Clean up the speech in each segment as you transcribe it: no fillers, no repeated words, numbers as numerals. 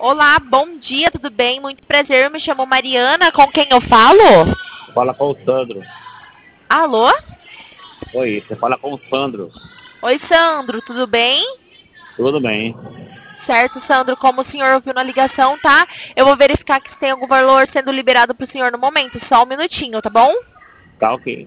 Olá, bom dia, tudo bem? Muito prazer, eu me chamo Mariana, com quem eu falo? Fala com o Sandro. Alô? Oi, você fala com o Sandro. Oi, Sandro, tudo bem? Tudo bem? Certo, Sandro, como o senhor ouviu na ligação, tá? Eu vou verificar que se tem algum valor sendo liberado pro senhor no momento, só um minutinho, tá bom? Tá ok.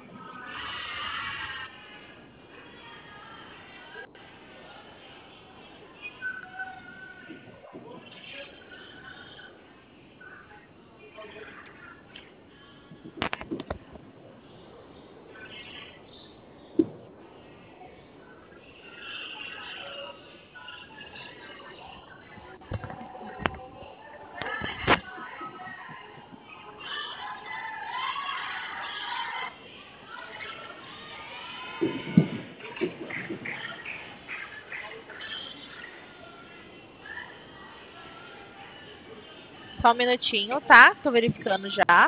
Só um minutinho, tá? Tô verificando já.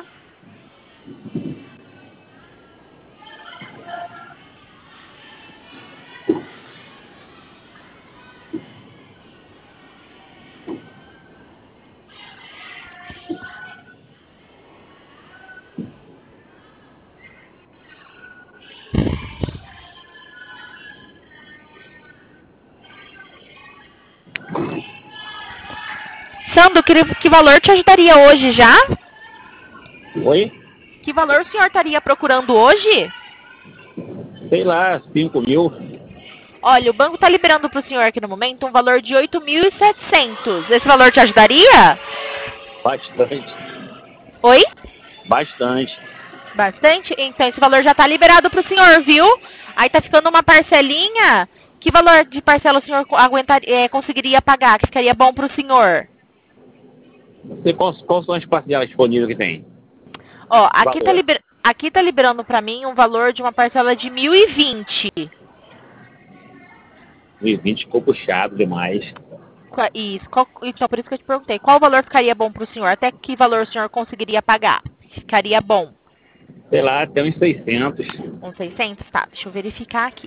Sandro, que valor te ajudaria hoje já? Oi? Que valor o senhor estaria procurando hoje? Sei lá, 5 mil. Olha, o banco está liberando para o senhor aqui no momento um valor de 8.700. Esse valor te ajudaria? Bastante. Oi? Bastante. Bastante? Então esse valor já está liberado para o senhor, viu? Aí tá ficando uma parcelinha. Que valor de parcela o senhor conseguiria pagar? Que ficaria bom para o senhor? Você, quais são as parcelas disponíveis que tem? Ó, Valor. aqui tá liberando para mim um valor de uma parcela de 1.020. 2020 ficou puxado demais. Isso, então por isso que eu te perguntei. Qual valor ficaria bom para o senhor? Até que valor o senhor conseguiria pagar? Ficaria bom. Sei lá, até uns 600. Uns 600? Tá, deixa eu verificar aqui.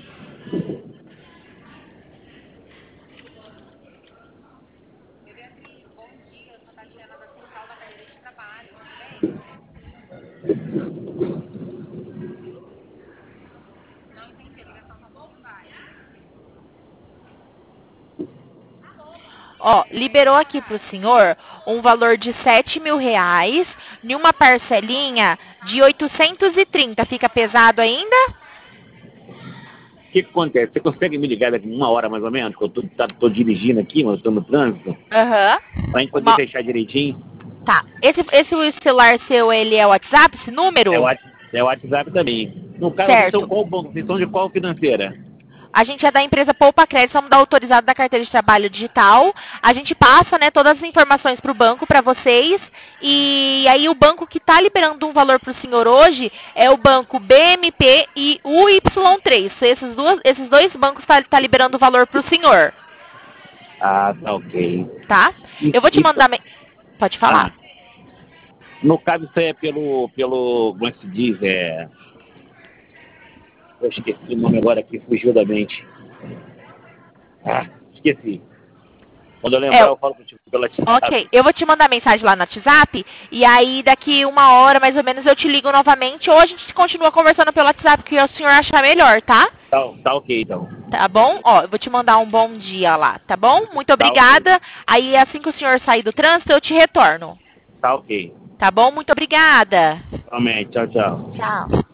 Ó, liberou aqui pro senhor um valor de 7.000 reais em uma parcelinha de 830. Fica pesado ainda? O que acontece? Você consegue me ligar daqui uma hora mais ou menos? Que eu tô dirigindo aqui, mas eu tô no trânsito. Aham. Pra gente poder fechar direitinho. Tá. Esse celular seu, ele é o WhatsApp, esse É o número? WhatsApp também. No caso, vocês são Certo. qual banco? Vocês são de qual financeira? A gente é da empresa Poupa Crédito, somos da autorizada da carteira de trabalho digital. A gente passa, né, todas as informações para o banco, para vocês. E aí o banco que está liberando um valor para o senhor hoje é o banco BMP e UY3. Esses dois bancos tá liberando o valor para o senhor, Ah, tá ok. tá? Eu vou te mandar... Pode falar. No caso, isso é como é que se diz? Eu esqueci o nome agora que fugiu da mente. Esqueci. Quando eu É, lembrar, eu falo contigo pela WhatsApp. ok, eu vou te mandar mensagem lá no WhatsApp e aí daqui uma hora mais ou menos eu te ligo novamente ou a gente continua conversando pelo WhatsApp que o senhor achar melhor, tá? Tá ok, então. Tá bom? Ó, eu vou te mandar um bom dia lá, tá bom? Muito Tá ok. obrigada. Aí assim que o senhor sair do trânsito eu te retorno. Tá ok. Tá bom? Muito obrigada. Realmente, tchau, tchau. Tchau.